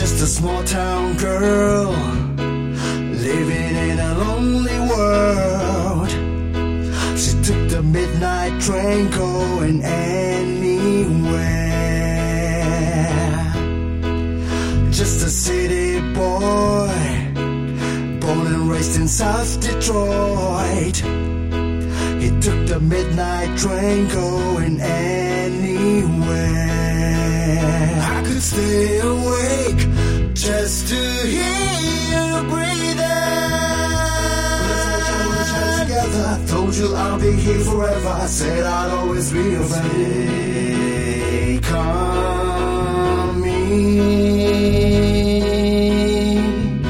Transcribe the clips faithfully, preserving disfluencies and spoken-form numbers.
just a small town girl living in a lonely world. She took the midnight train going anywhere. Just a city boy, born and raised in South Detroit. He took the midnight train going anywhere. I could stay awake just to hear you breathing. Let's together. Told you I'll be here forever. I said I'd always be your friend. Stay coming.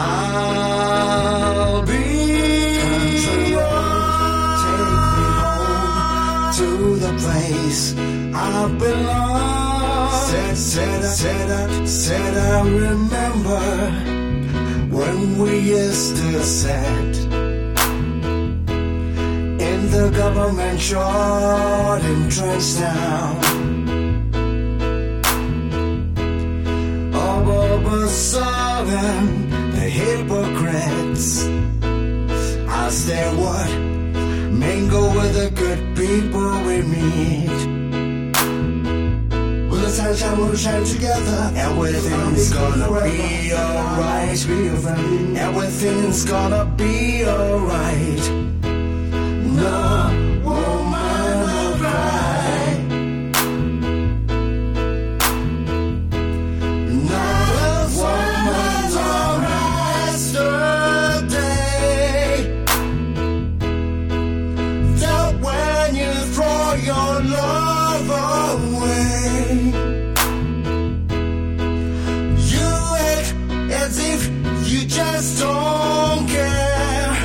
I'll be country road. Take me home to the place I belong. Said, said, said, I, said I remember when we used to sit in the government short in Trenchtown. Above us serving the hypocrites. I stay what? Mingle with the good people we meet. Let's shine, we'll shine together. Everything's gonna be alright. Everything's gonna be alright. No woman will cry. No woman on yesterday. That when you throw your love away, as if you just don't care.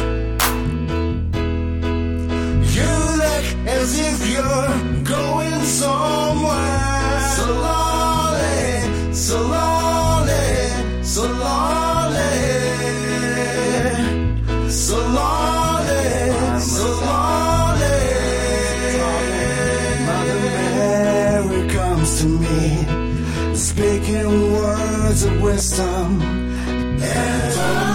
You look as if you're going somewhere. So lonely, so lonely, so lonely, so lonely, so lonely. Mother Mary comes to me, speaking words of wisdom and